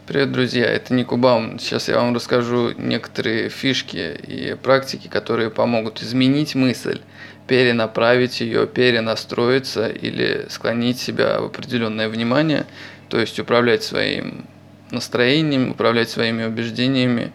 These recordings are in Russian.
Привет, друзья, это Ник Убаум. Сейчас я вам расскажу некоторые фишки и практики, которые помогут изменить мысль, перенаправить ее, перенастроиться или склонить себя в определенное внимание, то есть управлять своим настроением, управлять своими убеждениями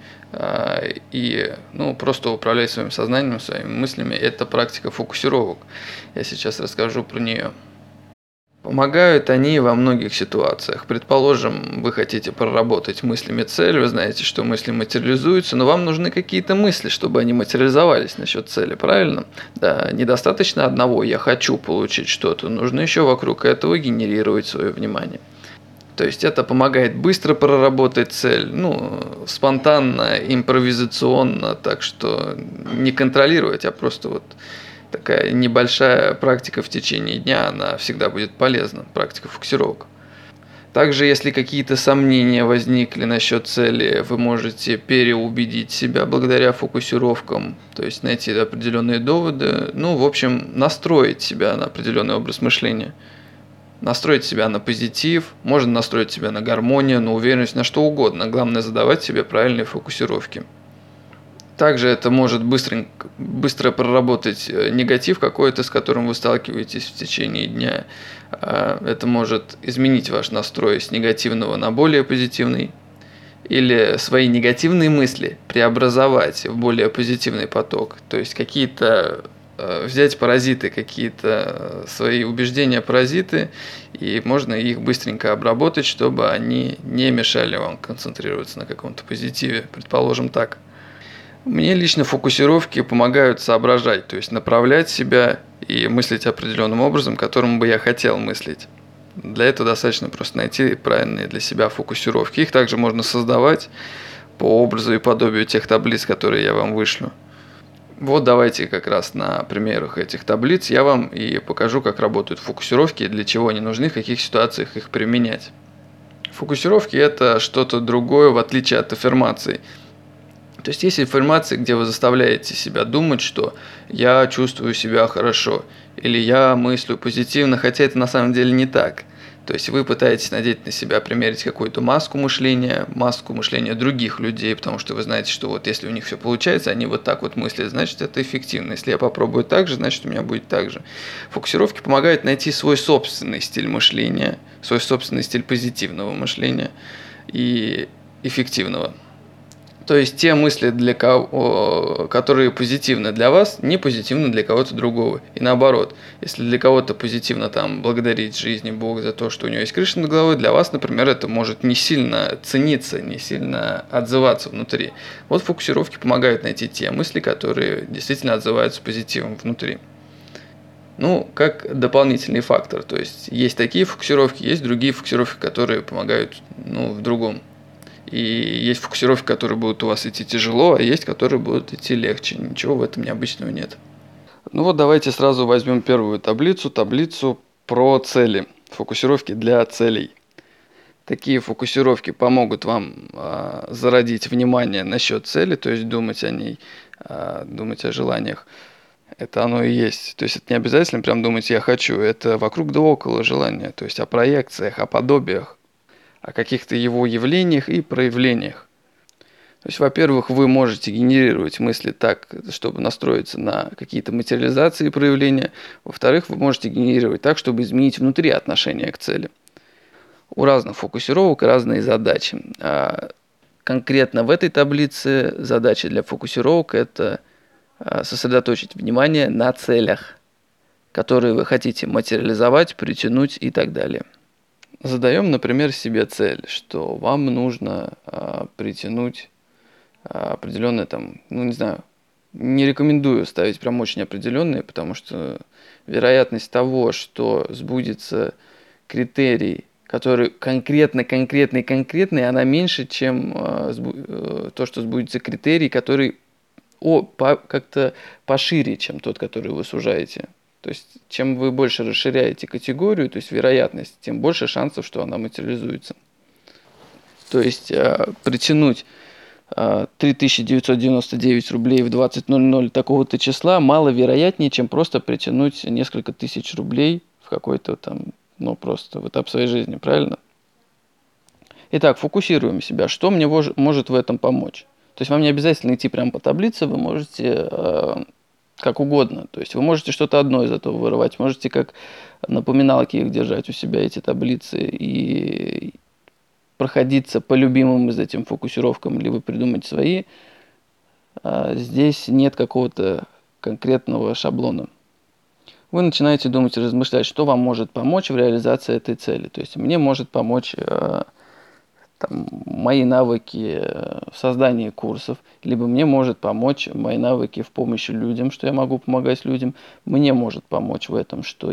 и просто управлять своим сознанием, своими мыслями. Это практика фокусировок. Я сейчас расскажу про нее. Помогают они во многих ситуациях. Предположим, вы хотите проработать мыслями цель, вы знаете, что мысли материализуются, но вам нужны какие-то мысли, чтобы они материализовались насчет цели, правильно? Да, недостаточно одного «я хочу получить что-то», нужно еще вокруг этого генерировать свое внимание. То есть это помогает быстро проработать цель, спонтанно, импровизационно, так что не контролировать, а просто вот такая небольшая практика в течение дня, она всегда будет полезна, практика фокусировок. Также, если какие-то сомнения возникли насчет цели, вы можете переубедить себя благодаря фокусировкам, то есть найти определенные доводы, в общем, настроить себя на определенный образ мышления. Настроить себя на позитив, можно настроить себя на гармонию, на уверенность, на что угодно. Главное задавать себе правильные фокусировки. Также это может быстро проработать негатив какой-то, с которым вы сталкиваетесь в течение дня. Это может изменить ваш настрой с негативного на более позитивный. Или свои негативные мысли преобразовать в более позитивный поток. То есть взять паразиты, какие-то свои убеждения паразиты, и можно их быстренько обработать, чтобы они не мешали вам концентрироваться на каком-то позитиве, предположим так. Мне лично фокусировки помогают соображать, то есть направлять себя и мыслить определенным образом, которым бы я хотел мыслить. Для этого достаточно просто найти правильные для себя фокусировки. Их также можно создавать по образу и подобию тех таблиц, которые я вам вышлю. Вот давайте как раз на примерах этих таблиц я вам и покажу, как работают фокусировки и для чего они нужны, в каких ситуациях их применять. Фокусировки – это что-то другое, в отличие от аффирмаций. То есть есть аффирмации, где вы заставляете себя думать, что я чувствую себя хорошо, или я мыслю позитивно, хотя это на самом деле не так. То есть вы пытаетесь надеть на себя, примерить какую-то маску мышления других людей, потому что вы знаете, что вот если у них все получается, они вот так вот мыслят, значит это эффективно. Если я попробую так же, значит у меня будет так же. Фокусировки помогают найти свой собственный стиль мышления, свой собственный стиль позитивного мышления и эффективного. То есть те мысли, которые позитивны для вас, не позитивны для кого-то другого. И наоборот, если для кого-то позитивно благодарить жизни, Бога за то, что у него есть крыша над головой, для вас, например, это может не сильно цениться, не сильно отзываться внутри. Вот фокусировки помогают найти те мысли, которые действительно отзываются позитивом внутри. Как дополнительный фактор. То есть такие фокусировки, есть другие фокусировки, которые помогают в другом. И есть фокусировки, которые будут у вас идти тяжело, а есть, которые будут идти легче. Ничего в этом необычного нет. Давайте сразу возьмем первую таблицу про цели. Фокусировки для целей. Такие фокусировки помогут вам зародить внимание насчет цели, то есть думать о ней, думать о желаниях. Это оно и есть. То есть это не обязательно прям думать «я хочу», это вокруг да около желания, то есть о проекциях, о подобиях, о каких-то его явлениях и проявлениях. То есть, во-первых, вы можете генерировать мысли так, чтобы настроиться на какие-то материализации и проявления. Во-вторых, вы можете генерировать так, чтобы изменить внутри отношение к цели. У разных фокусировок разные задачи. Конкретно в этой таблице задача для фокусировок – это сосредоточить внимание на целях, которые вы хотите материализовать, притянуть и так далее. Задаем, например, себе цель, что вам нужно притянуть определенное не рекомендую ставить прям очень определенные, потому что вероятность того, что сбудется критерий, который конкретный, она меньше, чем то, что сбудется критерий, который как-то пошире, чем тот, который вы сужаете. То есть, чем вы больше расширяете категорию, то есть вероятность, тем больше шансов, что она материализуется. То есть, притянуть 3999 рублей в 20:00 такого-то числа маловероятнее, чем просто притянуть несколько тысяч рублей в какой-то просто в этап своей жизни, правильно? Итак, фокусируем себя. Что мне может в этом помочь? То есть вам не обязательно идти прямо по таблице, вы можете как угодно. То есть вы можете что-то одно из этого вырывать, можете как напоминалки их держать у себя, эти таблицы, и проходиться по любимым из этим фокусировкам, либо придумать свои. Здесь нет какого-то конкретного шаблона. Вы начинаете думать и размышлять, что вам может помочь в реализации этой цели. То есть мне может помочь мои навыки в создании курсов, либо мне может помочь мои навыки в помощи людям, что я могу помогать людям. Мне может помочь в этом, что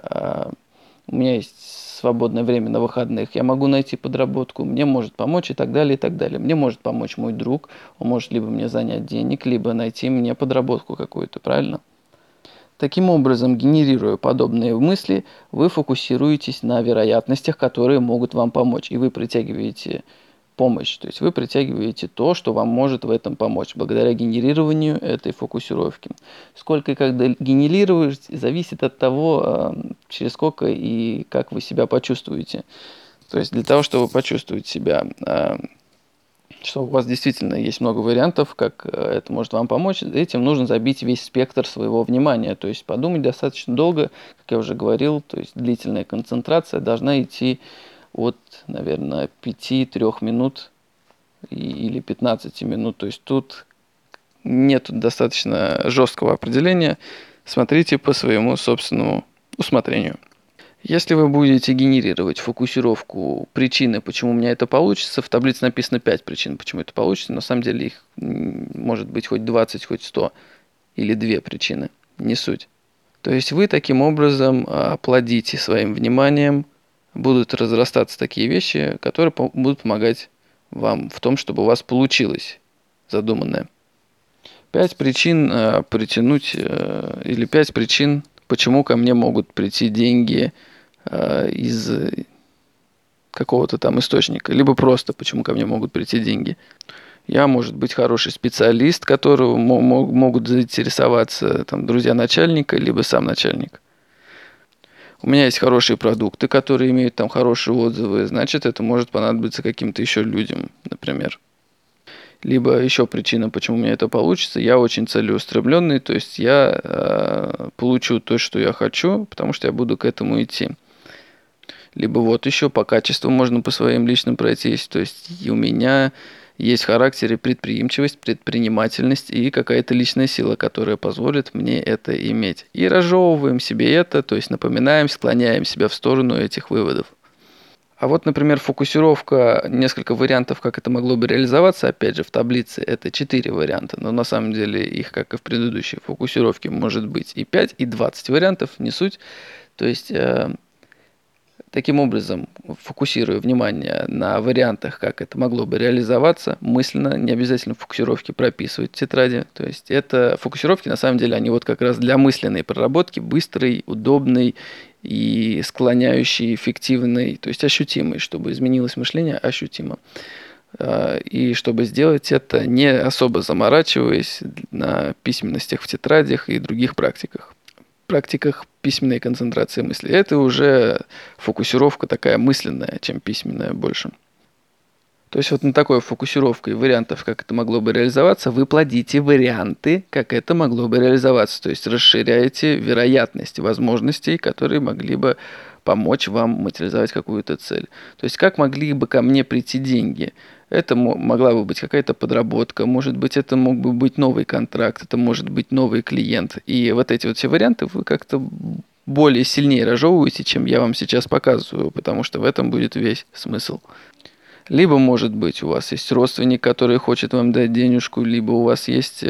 у меня есть свободное время на выходных, я могу найти подработку, мне может помочь и так далее, и так далее. Мне может помочь мой друг, он может либо мне занять денег, либо найти мне подработку какую-то, правильно? Таким образом, генерируя подобные мысли, вы фокусируетесь на вероятностях, которые могут вам помочь, и вы притягиваете помощь, то есть вы притягиваете то, что вам может в этом помочь, благодаря генерированию этой фокусировки. Сколько и когда генерируете, зависит от того, через сколько и как вы себя почувствуете. То есть для того, чтобы почувствовать себя, что у вас действительно есть много вариантов, как это может вам помочь, этим нужно забить весь спектр своего внимания. То есть подумать достаточно долго, как я уже говорил, то есть длительная концентрация должна идти от, наверное, 5-3 минут или 15 минут. То есть тут нет достаточно жесткого определения. Смотрите по своему собственному усмотрению. Если вы будете генерировать фокусировку причины, почему у меня это получится, в таблице написано 5 причин, почему это получится, на самом деле их может быть хоть 20, хоть 100 или 2 причины, не суть. То есть вы таким образом плодите своим вниманием, будут разрастаться такие вещи, которые будут помогать вам в том, чтобы у вас получилось задуманное. 5 причин притянуть, или 5 причин, почему ко мне могут прийти деньги из какого-то там источника, либо просто почему ко мне могут прийти деньги. Я, может быть, хороший специалист, которого могут заинтересоваться там, друзья начальника, либо сам начальник. У меня есть хорошие продукты, которые имеют там хорошие отзывы, значит, это может понадобиться каким-то еще людям, например. Либо еще причина, почему у меня это получится, я очень целеустремленный, то есть я получу то, что я хочу, потому что я буду к этому идти. Либо вот еще по качеству можно по своим личным пройтись. То есть и у меня есть в характере предприимчивость, предпринимательность и какая-то личная сила, которая позволит мне это иметь. И разжевываем себе это, то есть напоминаем, склоняем себя в сторону этих выводов. А вот, например, фокусировка, несколько вариантов, как это могло бы реализоваться, опять же, в таблице это 4 варианта, но на самом деле их, как и в предыдущей фокусировке, может быть и 5, и 20 вариантов, не суть. То есть таким образом, фокусируя внимание на вариантах, как это могло бы реализоваться, мысленно, не обязательно фокусировки прописывать в тетради. То есть это фокусировки, на самом деле, они вот как раз для мысленной проработки, быстрой, удобной и склоняющей, эффективной, то есть ощутимой, чтобы изменилось мышление ощутимо. И чтобы сделать это, не особо заморачиваясь на письменностях в тетрадях и других практиках письменной концентрации мысли. Это уже фокусировка такая мысленная, чем письменная больше. То есть вот на такой фокусировкой вариантов, как это могло бы реализоваться, вы плодите варианты, как это могло бы реализоваться. То есть расширяете вероятность возможностей, которые могли бы помочь вам материализовать какую-то цель. То есть как могли бы ко мне прийти деньги? Это могла бы быть какая-то подработка, может быть, это мог бы быть новый контракт, это может быть новый клиент. И вот эти вот все варианты вы как-то более сильнее разжевываете, чем я вам сейчас показываю, потому что в этом будет весь смысл. Либо, может быть, у вас есть родственник, который хочет вам дать денежку, либо у вас есть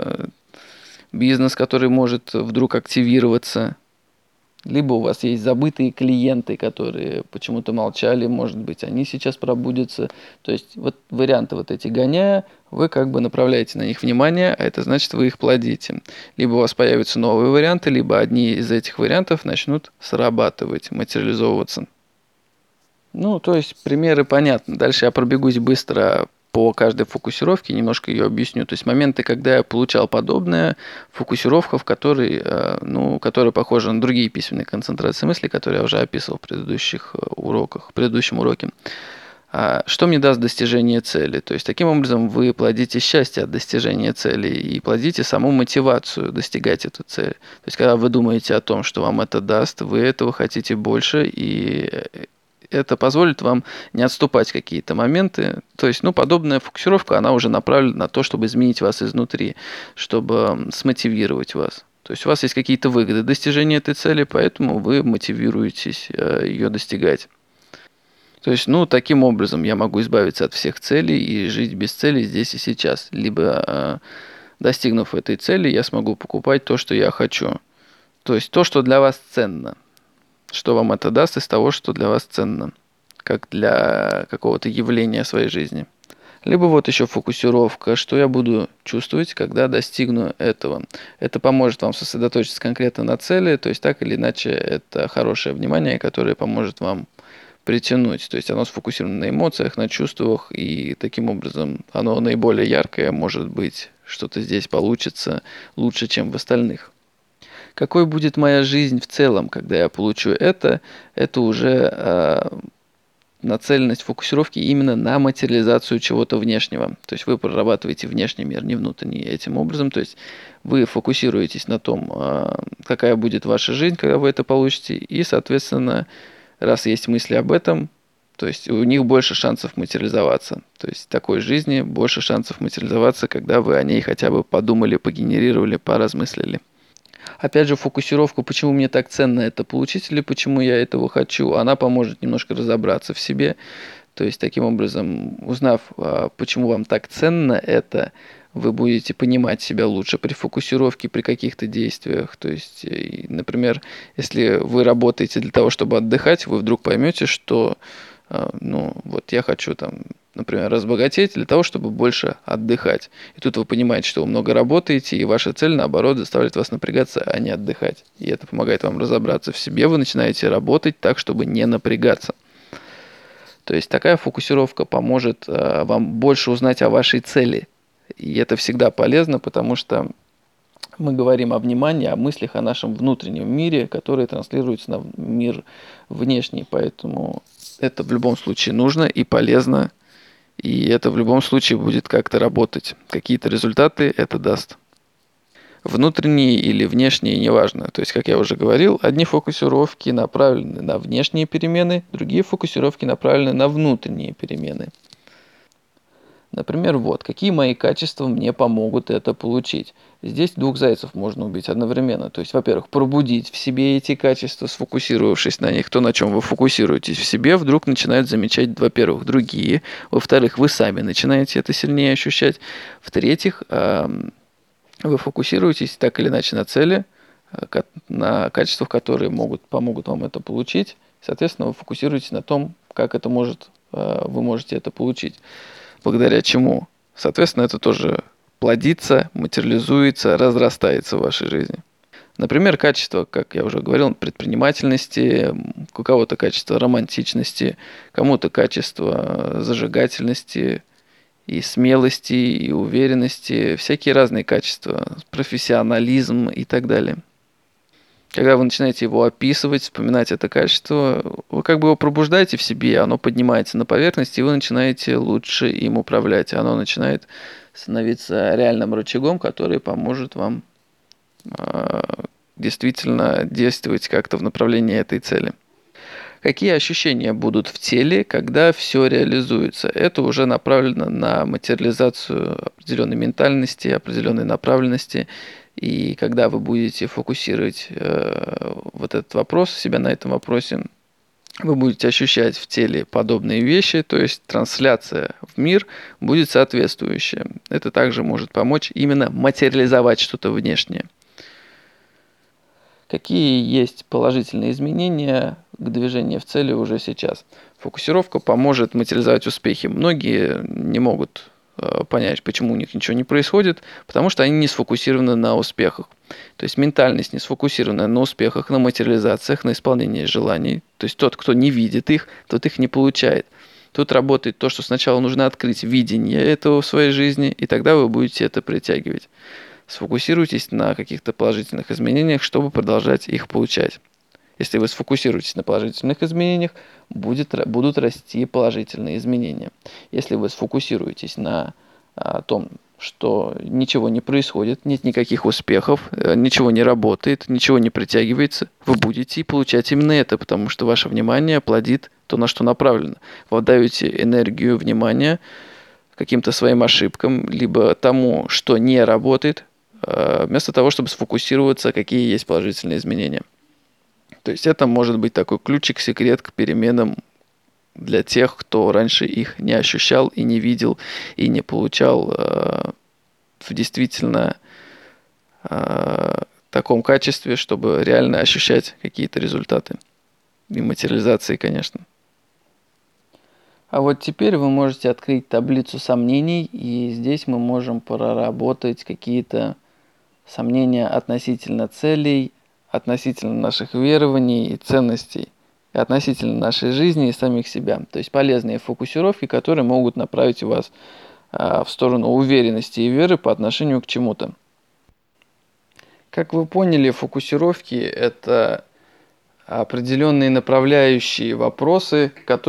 бизнес, который может вдруг активироваться, либо у вас есть забытые клиенты, которые почему-то молчали, может быть, они сейчас пробудятся. То есть вот варианты вот эти гоняя, вы как бы направляете на них внимание, а это значит, вы их плодите. Либо у вас появятся новые варианты, либо одни из этих вариантов начнут срабатывать, материализовываться. Ну, то есть примеры понятны. Дальше я пробегусь быстро по каждой фокусировке, немножко ее объясню. То есть моменты, когда я получал подобное, фокусировка, в которой, которая похожа на другие письменные концентрации мысли, которые я уже описывал в предыдущих уроках, в предыдущем уроке. А что мне даст достижение цели? То есть таким образом вы плодите счастье от достижения цели и плодите саму мотивацию достигать эту цель. То есть когда вы думаете о том, что вам это даст, вы этого хотите больше, и это позволит вам не отступать в какие-то моменты. То есть, подобная фокусировка, она уже направлена на то, чтобы изменить вас изнутри, чтобы смотивировать вас. То есть у вас есть какие-то выгоды достижения этой цели, поэтому вы мотивируетесь ее достигать. То есть, таким образом я могу избавиться от всех целей и жить без цели здесь и сейчас. Либо, достигнув этой цели, я смогу покупать то, что я хочу. То есть то, что для вас ценно. Что вам это даст из того, что для вас ценно. Как для какого-то явления своей жизни. Либо вот еще фокусировка, что я буду чувствовать, когда достигну этого. Это поможет вам сосредоточиться конкретно на цели, то есть так или иначе это хорошее внимание, которое поможет вам притянуть. То есть оно сфокусировано на эмоциях, на чувствах, и таким образом оно наиболее яркое, может быть, что-то здесь получится лучше, чем в остальных. Какой будет моя жизнь в целом, когда я получу это уже нацеленность фокусировки именно на материализацию чего-то внешнего. То есть вы прорабатываете внешний мир, не внутренний этим образом. То есть вы фокусируетесь на том, какая будет ваша жизнь, когда вы это получите, и, соответственно, раз есть мысли об этом, то есть у них больше шансов материализоваться. То есть такой жизни больше шансов материализоваться, когда вы о ней хотя бы подумали, погенерировали, поразмыслили. Опять же, фокусировку, почему мне так ценно это получить или почему я этого хочу, она поможет немножко разобраться в себе. То есть, таким образом, узнав, почему вам так ценно это, вы будете понимать себя лучше при фокусировке, при каких-то действиях. То есть, например, если вы работаете для того, чтобы отдыхать, вы вдруг поймете, что, я хочу например, разбогатеть для того, чтобы больше отдыхать. И тут вы понимаете, что вы много работаете, и ваша цель, наоборот, заставляет вас напрягаться, а не отдыхать. И это помогает вам разобраться в себе, вы начинаете работать так, чтобы не напрягаться. То есть такая фокусировка поможет вам больше узнать о вашей цели. И это всегда полезно, потому что мы говорим о внимании, о мыслях, о нашем внутреннем мире, который транслируется на мир внешний. Поэтому это в любом случае нужно и полезно. И это в любом случае будет как-то работать. Какие-то результаты это даст. Внутренние или внешние, неважно. То есть, как я уже говорил, одни фокусировки направлены на внешние перемены, другие фокусировки направлены на внутренние перемены. Например, какие мои качества мне помогут это получить. Здесь двух зайцев можно убить одновременно. То есть, во-первых, пробудить в себе эти качества, сфокусировавшись на них. То, на чем вы фокусируетесь в себе, вдруг начинают замечать, во-первых, другие. Во-вторых, вы сами начинаете это сильнее ощущать. В-третьих, вы фокусируетесь так или иначе на цели, на качествах, которые помогут вам это получить. Соответственно, вы фокусируетесь на том, как вы можете это получить. Благодаря чему, соответственно, это тоже плодится, материализуется, разрастается в вашей жизни. Например, качество, как я уже говорил, предпринимательности, у кого-то качество романтичности, кому-то качество зажигательности и смелости, и уверенности, всякие разные качества, профессионализм и так далее. Когда вы начинаете его описывать, вспоминать это качество, вы как бы его пробуждаете в себе, оно поднимается на поверхность, и вы начинаете лучше им управлять. Оно начинает становиться реальным рычагом, который поможет вам действительно действовать как-то в направлении этой цели. Какие ощущения будут в теле, когда все реализуется? Это уже направлено на материализацию определенной ментальности, определенной направленности. И когда вы будете фокусировать этот вопрос, себя на этом вопросе, вы будете ощущать в теле подобные вещи, то есть трансляция в мир будет соответствующая. Это также может помочь именно материализовать что-то внешнее. Какие есть положительные изменения к движению в цели уже сейчас? Фокусировка поможет материализовать успехи. Многие не могут понять, почему у них ничего не происходит, потому что они не сфокусированы на успехах. То есть ментальность не сфокусирована на успехах, на материализациях, на исполнении желаний. То есть тот, кто не видит их, тот их не получает. Тут работает то, что сначала нужно открыть видение этого в своей жизни, и тогда вы будете это притягивать. Сфокусируйтесь на каких-то положительных изменениях, чтобы продолжать их получать. Если вы сфокусируетесь на положительных изменениях, будут расти положительные изменения. Если вы сфокусируетесь на том, что ничего не происходит, нет никаких успехов, ничего не работает, ничего не притягивается, вы будете получать именно это, потому что ваше внимание плодит то, на что направлено. Вы отдаете энергию внимания каким-то своим ошибкам, либо тому, что не работает, вместо того, чтобы сфокусироваться, какие есть положительные изменения. То есть это может быть такой ключик-секрет к переменам для тех, кто раньше их не ощущал и не видел, и не получал в действительно таком качестве, чтобы реально ощущать какие-то результаты. И материализации, конечно. А вот теперь вы можете открыть таблицу сомнений, и здесь мы можем проработать какие-то сомнения относительно целей, относительно наших верований и ценностей, и относительно нашей жизни и самих себя. То есть полезные фокусировки, которые могут направить вас в сторону уверенности и веры по отношению к чему-то. Как вы поняли, фокусировки – это определенные направляющие вопросы,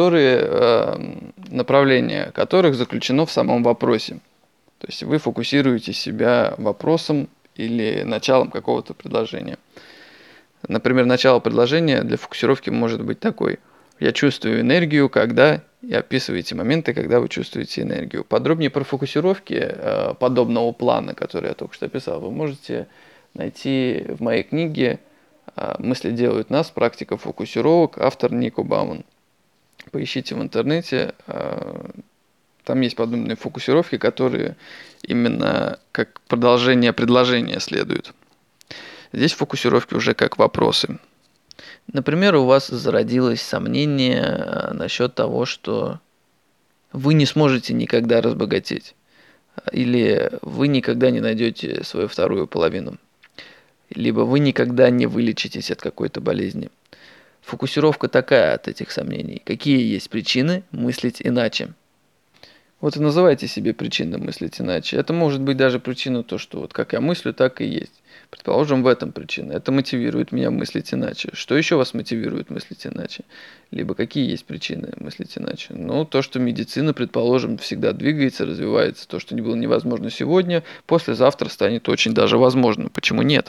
направление которых заключено в самом вопросе. То есть вы фокусируете себя вопросом или началом какого-то предложения. Например, начало предложения для фокусировки может быть такой: «Я чувствую энергию, когда…» и описываете моменты, когда вы чувствуете энергию. Подробнее про фокусировки подобного плана, который я только что описал, вы можете найти в моей книге «Мысли делают нас. Практика фокусировок», автор Нико Бауман. Поищите в интернете, там есть подобные фокусировки, которые именно как продолжение предложения следуют. Здесь фокусировки уже как вопросы. Например, у вас зародилось сомнение насчет того, что вы не сможете никогда разбогатеть, или вы никогда не найдете свою вторую половину, либо вы никогда не вылечитесь от какой-то болезни. Фокусировка такая от этих сомнений. Какие есть причины мыслить иначе? Вот и называйте себе причины мыслить иначе. Это может быть даже причина то, что вот как я мыслю, так и есть. Предположим, в этом причина. Это мотивирует меня мыслить иначе. Что еще вас мотивирует мыслить иначе? Либо какие есть причины мыслить иначе? Ну, то, что медицина, предположим, всегда двигается, развивается. То, что не было невозможно сегодня, послезавтра станет очень даже возможно. Почему нет?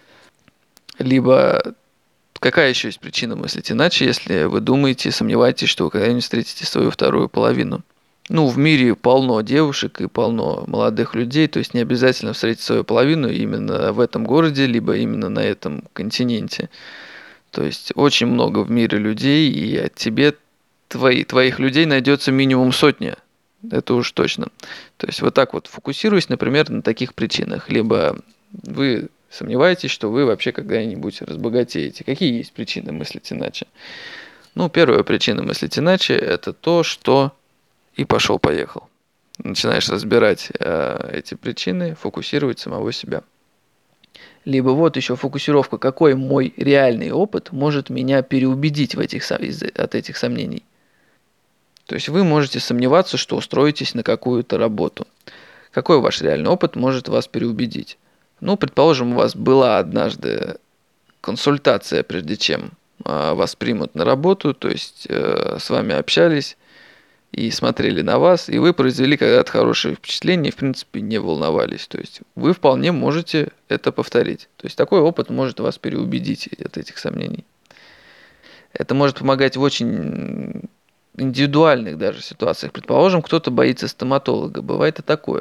Либо какая еще есть причина мыслить иначе, если вы думаете, сомневаетесь, что вы когда-нибудь встретите свою вторую половину? Ну, в мире полно девушек и полно молодых людей, то есть не обязательно встретить свою половину именно в этом городе, либо именно на этом континенте. То есть очень много в мире людей, и от тебе, твоих людей найдется минимум сотня. Это уж точно. То есть вот так вот фокусируясь, например, на таких причинах. Либо вы сомневаетесь, что вы вообще когда-нибудь разбогатеете. Какие есть причины мыслить иначе? Ну, первая причина мыслить иначе – это то, что… И пошел-поехал. Начинаешь разбирать эти причины, фокусировать самого себя. Либо вот еще фокусировка, какой мой реальный опыт может меня переубедить от этих сомнений. То есть вы можете сомневаться, что устроитесь на какую-то работу. Какой ваш реальный опыт может вас переубедить? Ну, предположим, у вас была однажды консультация, прежде чем вас примут на работу, то есть с вами общались и смотрели на вас, и вы произвели когда-то хорошее впечатление, и, в принципе, не волновались. То есть вы вполне можете это повторить. То есть такой опыт может вас переубедить от этих сомнений. Это может помогать в очень индивидуальных даже ситуациях. Предположим, кто-то боится стоматолога. Бывает и такое.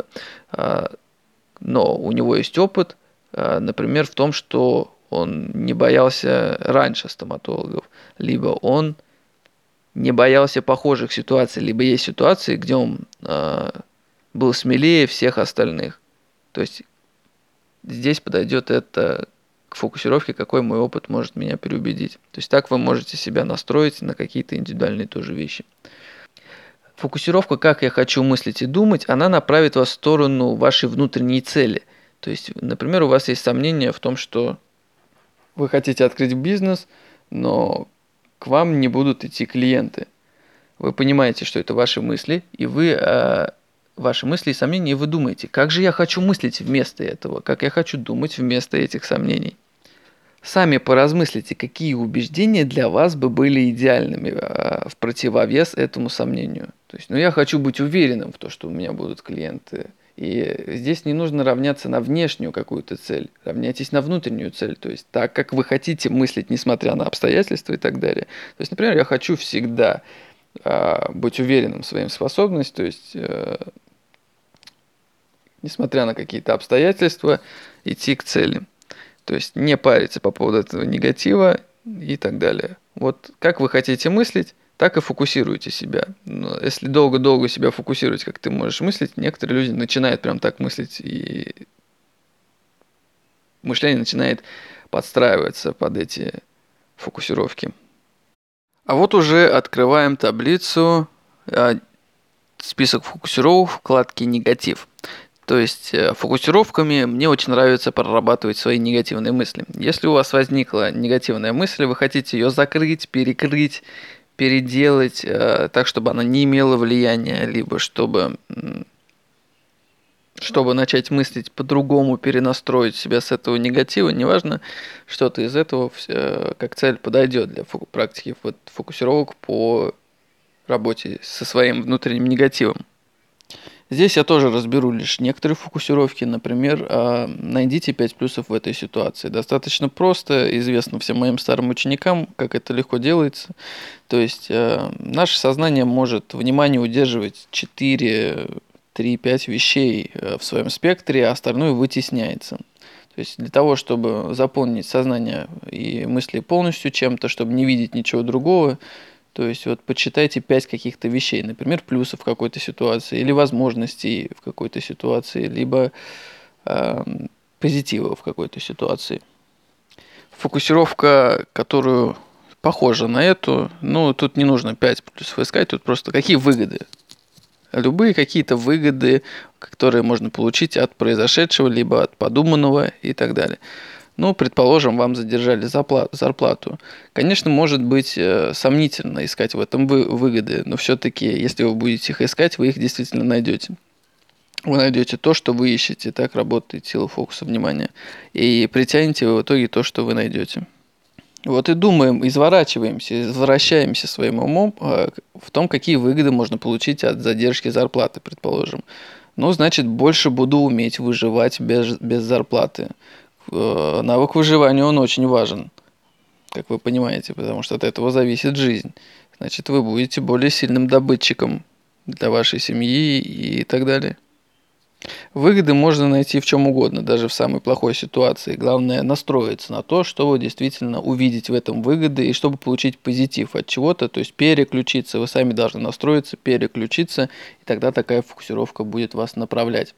Но у него есть опыт, например, в том, что он не боялся раньше стоматологов, либо он не боялся похожих ситуаций, либо есть ситуации, где он был смелее всех остальных. То есть здесь подойдет это к фокусировке, какой мой опыт может меня переубедить. То есть так вы можете себя настроить на какие-то индивидуальные тоже вещи. Фокусировка, как я хочу мыслить и думать, она направит вас в сторону вашей внутренней цели. То есть, например, у вас есть сомнение в том, что вы хотите открыть бизнес, но к вам не будут идти клиенты. Вы понимаете, что это ваши мысли, и ваши мысли и сомнения, и вы думаете, как же я хочу мыслить вместо этого, как я хочу думать вместо этих сомнений. Сами поразмыслите, какие убеждения для вас бы были идеальными в противовес этому сомнению. То есть, я хочу быть уверенным в том, что у меня будут клиенты. И здесь не нужно равняться на внешнюю какую-то цель, равняйтесь на внутреннюю цель, то есть так, как вы хотите мыслить, несмотря на обстоятельства и так далее. То есть, например, я хочу всегда быть уверенным в своим способностях, то есть, несмотря на какие-то обстоятельства, идти к цели. То есть не париться по поводу этого негатива и так далее. Вот как вы хотите мыслить, так и фокусируйте себя. Но если долго-долго себя фокусировать, как ты можешь мыслить, некоторые люди начинают прям так мыслить, и мышление начинает подстраиваться под эти фокусировки. А вот уже открываем таблицу, список фокусировок вкладки «Негатив». То есть фокусировками мне очень нравится прорабатывать свои негативные мысли. Если у вас возникла негативная мысль, вы хотите ее закрыть, перекрыть, переделать так, чтобы она не имела влияния, либо чтобы начать мыслить по-другому, перенастроить себя с этого негатива, неважно, что-то из этого как цель подойдет для практики фокусировок по работе со своим внутренним негативом. Здесь я тоже разберу лишь некоторые фокусировки. Например, найдите 5 плюсов в этой ситуации. Достаточно просто, известно всем моим старым ученикам, как это легко делается. То есть наше сознание может внимание удерживать 4, 3, 5 вещей в своем спектре, а остальное вытесняется. То есть для того, чтобы заполнить сознание и мысли полностью чем-то, чтобы не видеть ничего другого, то есть вот почитайте 5 каких-то вещей, например, плюсов в какой-то ситуации, или возможностей в какой-то ситуации, либо позитива в какой-то ситуации. Фокусировка, которую похожа на эту, тут не нужно 5 плюсов искать, тут просто какие выгоды. Любые какие-то выгоды, которые можно получить от произошедшего, либо от подуманного и так далее. Предположим, вам задержали зарплату. Конечно, может быть сомнительно искать в этом выгоды, но все-таки, если вы будете их искать, вы их действительно найдете. Вы найдете то, что вы ищете, так работает сила фокуса внимания. И притянете вы в итоге то, что вы найдете. Вот и думаем, извращаемся своим умом в том, какие выгоды можно получить от задержки зарплаты, предположим. Значит, больше буду уметь выживать без зарплаты. Навык выживания, он очень важен, как вы понимаете, потому что от этого зависит жизнь. Значит, вы будете более сильным добытчиком для вашей семьи и так далее. Выгоды можно найти в чем угодно, даже в самой плохой ситуации. Главное настроиться на то, чтобы действительно увидеть в этом выгоды и чтобы получить позитив от чего-то, то есть переключиться. Вы сами должны настроиться, переключиться, и тогда такая фокусировка будет вас направлять.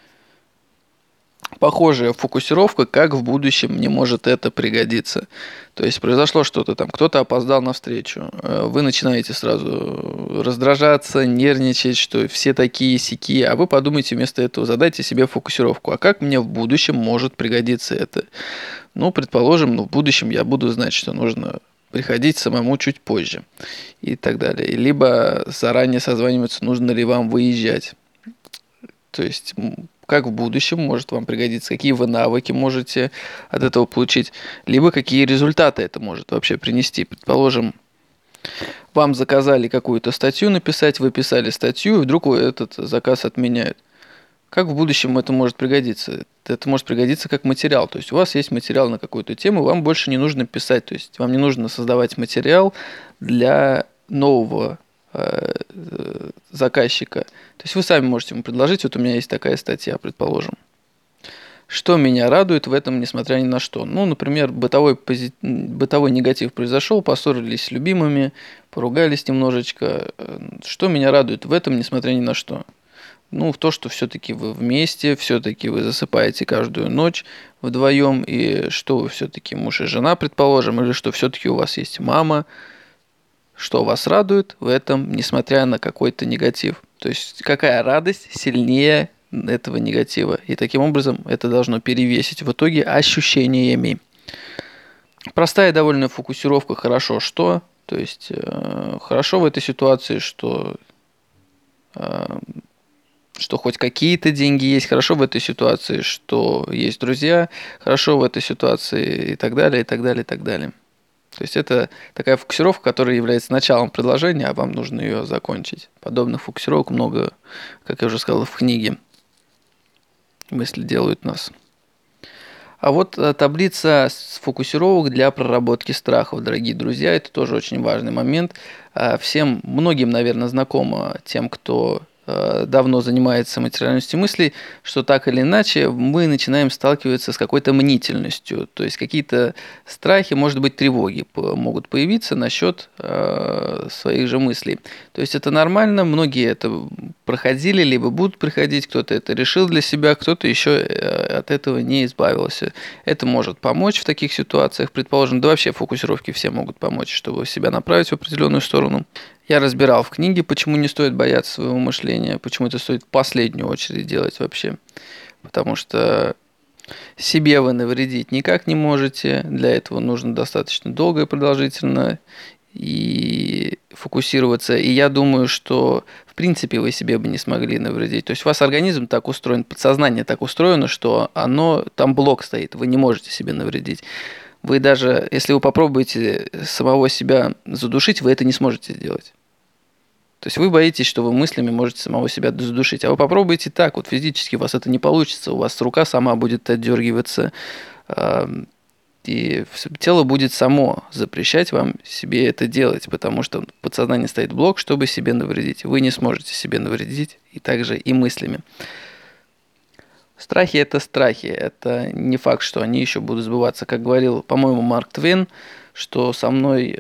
Похожая фокусировка, как в будущем мне может это пригодиться. То есть произошло что-то там, кто-то опоздал на встречу, вы начинаете сразу раздражаться, нервничать, что все такие-сякие, а вы подумайте вместо этого, задайте себе фокусировку, а как мне в будущем может пригодиться это? Предположим, в будущем я буду знать, что нужно приходить самому чуть позже и так далее. Либо заранее созваниваться, нужно ли вам выезжать. То есть как в будущем может вам пригодиться, какие вы навыки можете от этого получить, либо какие результаты это может вообще принести. Предположим, вам заказали какую-то статью написать, вы писали статью, и вдруг этот заказ отменяют. Как в будущем это может пригодиться? Это может пригодиться как материал. То есть у вас есть материал на какую-то тему, вам больше не нужно писать. То есть вам не нужно создавать материал для нового заказчика. То есть вы сами можете ему предложить, вот у меня есть такая статья, предположим. Что меня радует в этом, несмотря ни на что? Например, бытовой негатив произошел, поссорились с любимыми, поругались немножечко. Что меня радует в этом, несмотря ни на что? В то, что все-таки вы вместе, все-таки вы засыпаете каждую ночь вдвоем, и что вы все-таки муж и жена, предположим, или что все-таки у вас есть мама. Что вас радует в этом, несмотря на какой-то негатив? То есть какая радость сильнее этого негатива? И таким образом это должно перевесить в итоге ощущениями. Простая довольно фокусировка «хорошо что?». То есть хорошо в этой ситуации, что что хоть какие-то деньги есть, хорошо в этой ситуации, что есть друзья, хорошо в этой ситуации и так далее, и так далее, и так далее. То есть это такая фокусировка, которая является началом предложения, а вам нужно ее закончить. Подобных фокусировок много, как я уже сказал, в книге «Мысли делают нас». А вот таблица фокусировок для проработки страхов, дорогие друзья, это тоже очень важный момент. Многим, наверное, знакомо тем, кто давно занимается материальностью мыслей, что так или иначе мы начинаем сталкиваться с какой-то мнительностью, то есть какие-то страхи, может быть, тревоги могут появиться насчет своих же мыслей. То есть это нормально, многие это проходили, либо будут проходить, кто-то это решил для себя, кто-то еще от этого не избавился. Это может помочь в таких ситуациях, предположим, да вообще фокусировки все могут помочь, чтобы себя направить в определенную сторону. Я разбирал в книге, почему не стоит бояться своего мышления, почему это стоит в последнюю очередь делать вообще. Потому что себе вы навредить никак не можете, для этого нужно достаточно долго и продолжительно и фокусироваться. И я думаю, что в принципе вы себе бы не смогли навредить. То есть у вас организм так устроен, подсознание так устроено, что там блок стоит, вы не можете себе навредить. Вы даже, если вы попробуете самого себя задушить, вы это не сможете сделать. То есть вы боитесь, что вы мыслями можете самого себя задушить. А вы попробуйте так, вот физически у вас это не получится, у вас рука сама будет отдергиваться, и тело будет само запрещать вам себе это делать, потому что в подсознании стоит блок, чтобы себе навредить. Вы не сможете себе навредить, и также и мыслями. Страхи – это страхи, это не факт, что они еще будут сбываться. Как говорил, по-моему, Марк Твен, что со мной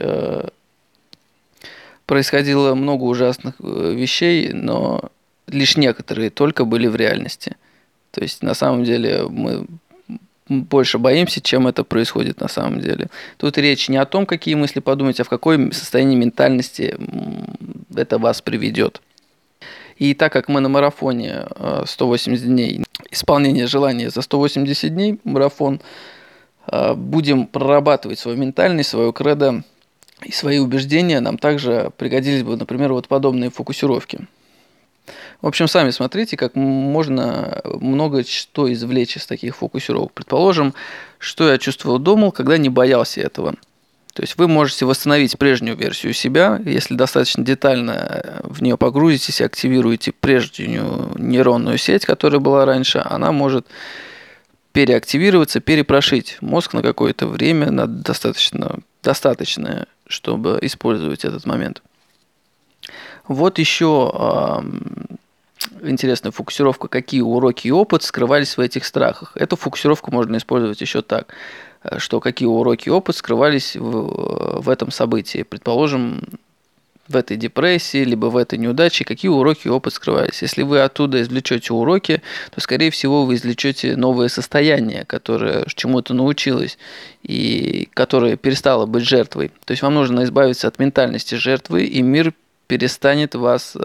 происходило много ужасных вещей, но лишь некоторые только были в реальности. То есть на самом деле мы больше боимся, чем это происходит на самом деле. Тут речь не о том, какие мысли подумать, а в какое состояние ментальности это вас приведет. И так как мы на марафоне 180 дней, исполнение желания за 180 дней, марафон, будем прорабатывать свою ментальность, свою кредо и свои убеждения, нам также пригодились бы, например, вот подобные фокусировки. В общем, сами смотрите, как можно много что извлечь из таких фокусировок. Предположим, что я чувствовал, думал, когда не боялся этого. То есть вы можете восстановить прежнюю версию себя, если достаточно детально в нее погрузитесь и активируете прежнюю нейронную сеть, которая была раньше, она может переактивироваться, перепрошить мозг на какое-то время, на достаточное, чтобы использовать этот момент. Вот еще интересная фокусировка, какие уроки и опыт скрывались в этих страхах. Эту фокусировку можно использовать еще так, что какие уроки и опыт скрывались в этом событии. Предположим, в этой депрессии, либо в этой неудаче, какие уроки и опыт скрывались. Если вы оттуда извлечете уроки, то, скорее всего, вы извлечете новое состояние, которое чему-то научилось и которое перестало быть жертвой. То есть вам нужно избавиться от ментальности жертвы, и мир перестанет вас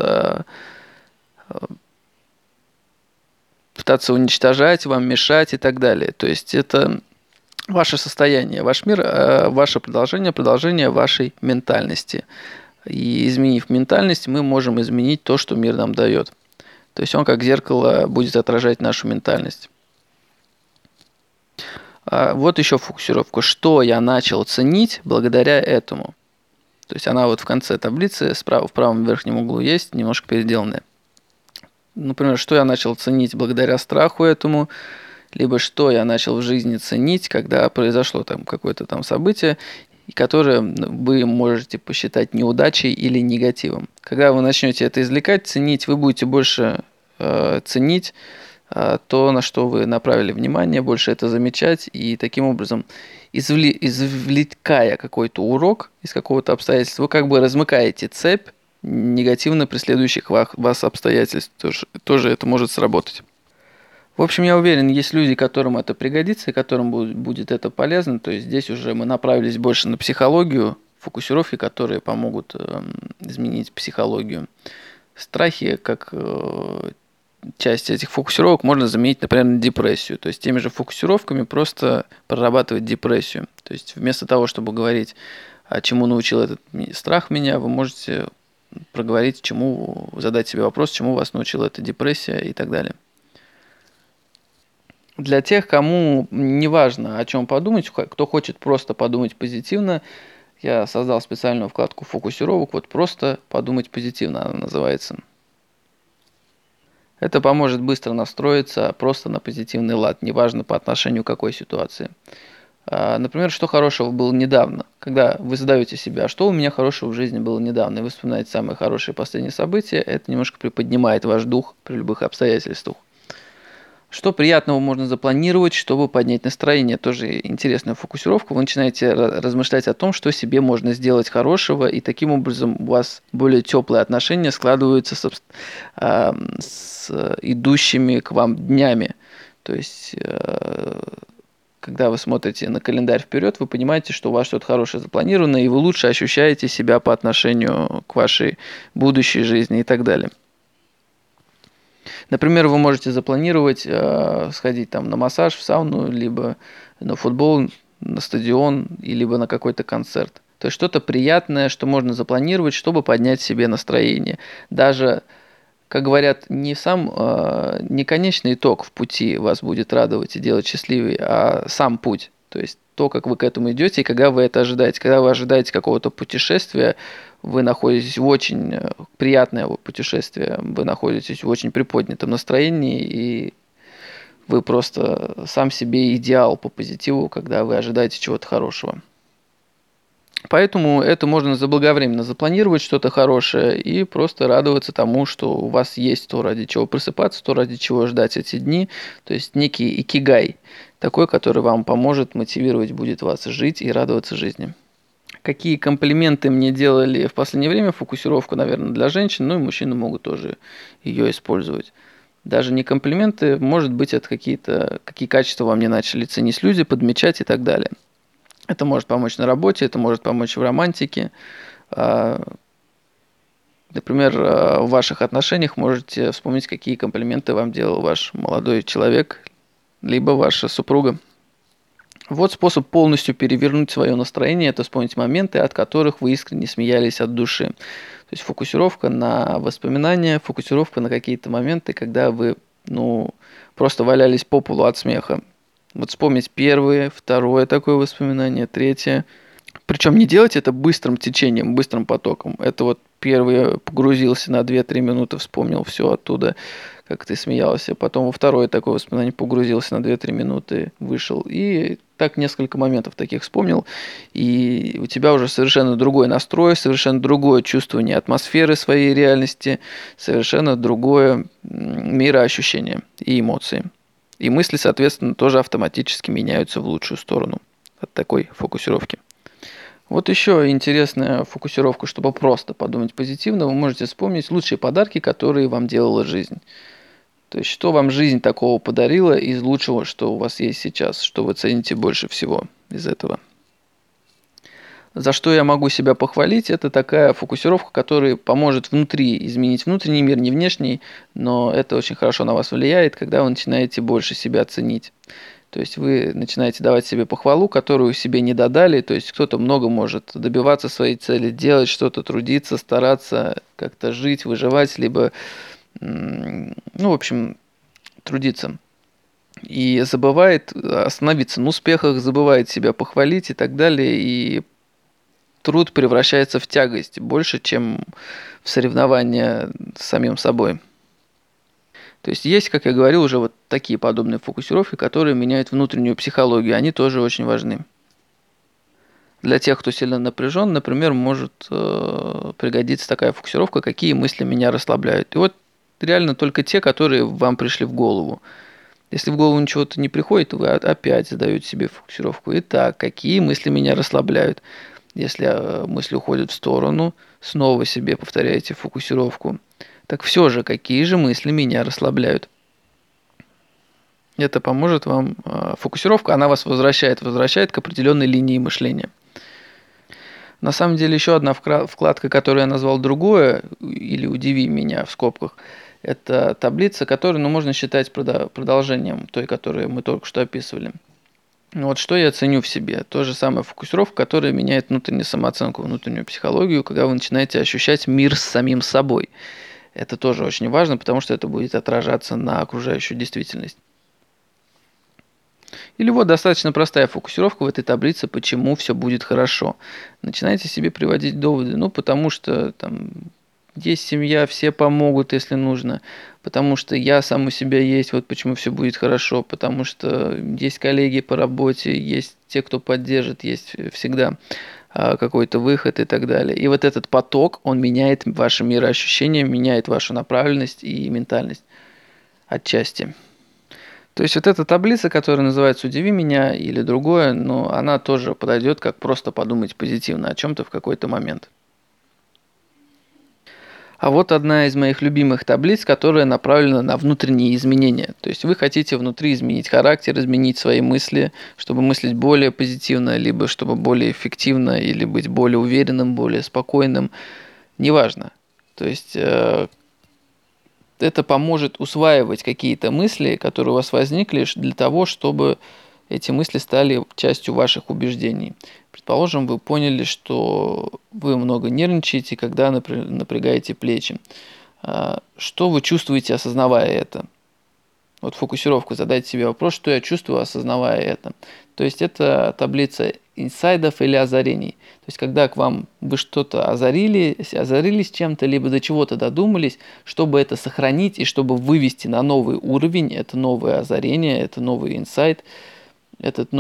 пытаться уничтожать, вам мешать и так далее. То есть это ваше состояние, ваш мир, ваше продолжение вашей ментальности. И изменив ментальность, мы можем изменить то, что мир нам дает. То есть он как зеркало будет отражать нашу ментальность. Вот еще фокусировка. Что я начал ценить благодаря этому? То есть она вот в конце таблицы, справа в правом верхнем углу есть, немножко переделанная. Например, что я начал ценить благодаря страху этому, либо что я начал в жизни ценить, когда произошло там какое-то там событие, которое вы можете посчитать неудачей или негативом. Когда вы начнете это извлекать, ценить, вы будете больше ценить то, на что вы направили внимание, больше это замечать, и таким образом, извлекая какой-то урок из какого-то обстоятельства, вы как бы размыкаете цепь негативно преследующих вас обстоятельств. Тоже это может сработать. В общем, я уверен, есть люди, которым это пригодится, и которым будет это полезно. То есть здесь уже мы направились больше на психологию, фокусировки, которые помогут изменить психологию. Страхи, как часть этих фокусировок, можно заменить, например, на депрессию. То есть теми же фокусировками просто прорабатывать депрессию. То есть вместо того, чтобы говорить, чему научил этот страх меня, вы можете проговорить, задать себе вопрос, чему вас научила эта депрессия и так далее. Для тех, кому не важно, о чем подумать, кто хочет просто подумать позитивно, я создал специальную вкладку фокусировок, вот просто подумать позитивно она называется. Это поможет быстро настроиться просто на позитивный лад, неважно по отношению к какой ситуации. Например, что хорошего было недавно, когда вы задаете себя, что у меня хорошего в жизни было недавно, и вы вспоминаете самые хорошие последние события, это немножко приподнимает ваш дух при любых обстоятельствах. Что приятного можно запланировать, чтобы поднять настроение? Тоже интересная фокусировка. Вы начинаете размышлять о том, что себе можно сделать хорошего, и таким образом у вас более теплые отношения складываются с идущими к вам днями. То есть, когда вы смотрите на календарь вперед, вы понимаете, что у вас что-то хорошее запланировано, и вы лучше ощущаете себя по отношению к вашей будущей жизни и так далее. Например, вы можете запланировать сходить там на массаж, в сауну, либо на футбол, на стадион, либо на какой-то концерт. То есть что-то приятное, что можно запланировать, чтобы поднять себе настроение. Даже, как говорят, не конечный итог в пути вас будет радовать и делать счастливее, а сам путь. То есть то, как вы к этому идете и когда вы это ожидаете. Когда вы ожидаете какого-то путешествия, вы находитесь в очень приятное путешествие, вы находитесь в очень приподнятом настроении, и вы просто сам себе идеал по позитиву, когда вы ожидаете чего-то хорошего. Поэтому это можно заблаговременно запланировать что-то хорошее и просто радоваться тому, что у вас есть то, ради чего просыпаться, то, ради чего ждать эти дни. То есть некий икигай, такой, который вам поможет, мотивировать будет вас жить и радоваться жизни. Какие комплименты мне делали в последнее время, фокусировку, наверное, для женщин, ну и мужчины могут тоже ее использовать. Даже не комплименты, может быть, это какие качества во мне начали ценить люди, подмечать и так далее. Это может помочь на работе, это может помочь в романтике. Например, в ваших отношениях можете вспомнить, какие комплименты вам делал ваш молодой человек, либо ваша супруга. Вот способ полностью перевернуть свое настроение, это вспомнить моменты, от которых вы искренне смеялись от души. То есть фокусировка на воспоминания, фокусировка на какие-то моменты, когда вы просто валялись по полу от смеха. Вот вспомнить первое, второе такое воспоминание, третье. Причем не делать это быстрым течением, быстрым потоком. Это вот первый погрузился на 2-3 минуты, вспомнил все оттуда, как ты смеялся. Потом во второе такое воспоминание погрузился на 2-3 минуты, вышел. И так несколько моментов таких вспомнил. И у тебя уже совершенно другой настрой, совершенно другое чувствование атмосферы своей реальности, совершенно другое мироощущение и эмоции. И мысли, соответственно, тоже автоматически меняются в лучшую сторону от такой фокусировки. Вот еще интересная фокусировка, чтобы просто подумать позитивно, вы можете вспомнить лучшие подарки, которые вам делала жизнь. То есть, что вам жизнь такого подарила из лучшего, что у вас есть сейчас, что вы цените больше всего из этого. За что я могу себя похвалить, это такая фокусировка, которая поможет внутри изменить внутренний мир, не внешний, но это очень хорошо на вас влияет, когда вы начинаете больше себя ценить. То есть вы начинаете давать себе похвалу, которую себе не додали. То есть кто-то много может добиваться своей цели, делать что-то, трудиться, стараться как-то жить, выживать, либо, в общем, трудиться. И забывает остановиться на успехах, забывает себя похвалить и так далее. И труд превращается в тягость больше, чем в соревнования с самим собой. То есть есть, как я говорил, уже вот такие подобные фокусировки, которые меняют внутреннюю психологию. Они тоже очень важны. Для тех, кто сильно напряжен, например, может пригодиться такая фокусировка, какие мысли меня расслабляют. И вот реально только те, которые вам пришли в голову. Если в голову ничего-то не приходит, вы опять задаете себе фокусировку. Итак, какие мысли меня расслабляют? Если мысли уходят в сторону, снова себе повторяете фокусировку. Так все же, какие же мысли меня расслабляют? Это поможет вам. Фокусировка, она вас возвращает к определенной линии мышления. На самом деле, еще одна вкладка, которую я назвал «Другое» или «Удиви меня» в скобках, это таблица, которую можно считать продолжением той, которую мы только что описывали. Вот что я ценю в себе. То же самое фокусировка, которая меняет внутреннюю самооценку, внутреннюю психологию, когда вы начинаете ощущать мир с самим собой. Это тоже очень важно, потому что это будет отражаться на окружающую действительность. Или вот достаточно простая фокусировка в этой таблице, почему все будет хорошо. Начинайте себе приводить доводы, ну потому что там есть семья, все помогут, если нужно, потому что я сам у себя есть, вот почему все будет хорошо, потому что есть коллеги по работе, есть те, кто поддержит, есть всегда какой-то выход и так далее. И вот этот поток, он меняет ваше мироощущение, меняет вашу направленность и ментальность отчасти. То есть вот эта таблица, которая называется «Удиви меня» или другое, но она тоже подойдет, как просто подумать позитивно о чем-то в какой-то момент. А вот одна из моих любимых таблиц, которая направлена на внутренние изменения. То есть вы хотите внутри изменить характер, изменить свои мысли, чтобы мыслить более позитивно, либо чтобы более эффективно, или быть более уверенным, более спокойным. Неважно. То есть это поможет усваивать какие-то мысли, которые у вас возникли, для того, чтобы эти мысли стали частью ваших убеждений. Предположим, вы поняли, что вы много нервничаете, когда напрягаете плечи. Что вы чувствуете, осознавая это? Вот фокусировку, задайте себе вопрос, что я чувствую, осознавая это. То есть это таблица инсайдов или озарений. То есть когда к вам вы что-то озарились чем-то, либо до чего-то додумались, чтобы это сохранить и чтобы вывести на новый уровень, это новое озарение, это новый инсайт, этот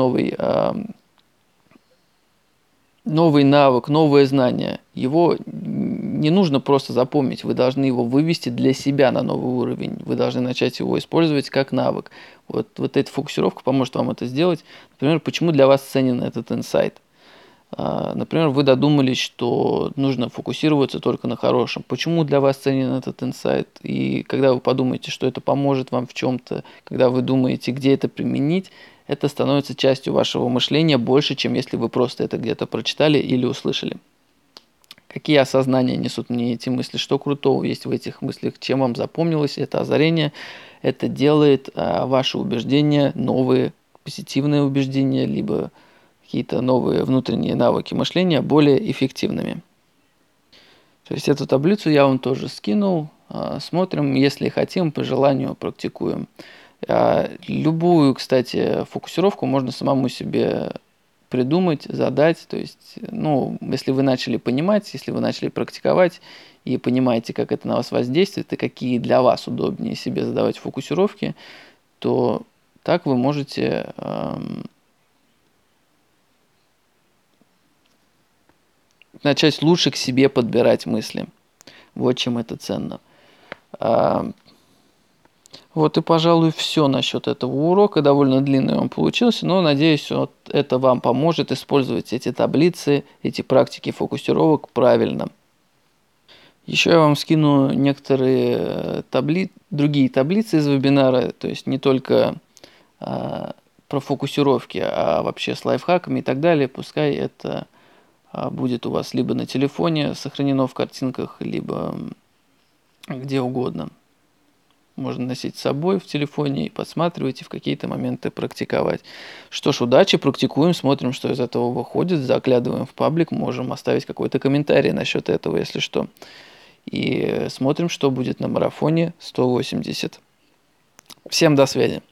новый навык, новое знание. Его не нужно просто запомнить, вы должны его вывести для себя на новый уровень. Вы должны начать его использовать как навык. Вот эта фокусировка поможет вам это сделать. Например, почему для вас ценен этот инсайт? Например, вы додумались, что нужно фокусироваться только на хорошем. Почему для вас ценен этот инсайт? И когда вы подумаете, что это поможет вам в чем-то, когда вы думаете, где это применить, это становится частью вашего мышления больше, чем если вы просто это где-то прочитали или услышали. Какие осознания несут мне эти мысли, что крутого есть в этих мыслях, чем вам запомнилось это озарение, это делает ваши убеждения, новые позитивные убеждения, либо какие-то новые внутренние навыки мышления более эффективными. То есть эту таблицу я вам тоже скинул. Смотрим, если хотим, по желанию практикуем. Любую, кстати, фокусировку можно самому себе придумать, задать. То есть, ну, если вы начали понимать, если вы начали практиковать и понимаете, как это на вас воздействует и какие для вас удобнее себе задавать фокусировки, то так вы можете начать лучше к себе подбирать мысли. Вот чем это ценно. Вот и, пожалуй, все насчет этого урока. Довольно длинный он получился, но надеюсь, вот это вам поможет использовать эти таблицы, эти практики фокусировок правильно. Еще я вам скину некоторые другие таблицы из вебинара, то есть не только про фокусировки, а вообще с лайфхаками и так далее. Пускай это будет у вас либо на телефоне сохранено в картинках, либо где угодно. Можно носить с собой в телефоне и подсматривать, и в какие-то моменты практиковать. Что ж, удачи, практикуем, смотрим, что из этого выходит, заглядываем в паблик, можем оставить какой-то комментарий насчет этого, если что. И смотрим, что будет на марафоне 180. Всем до связи.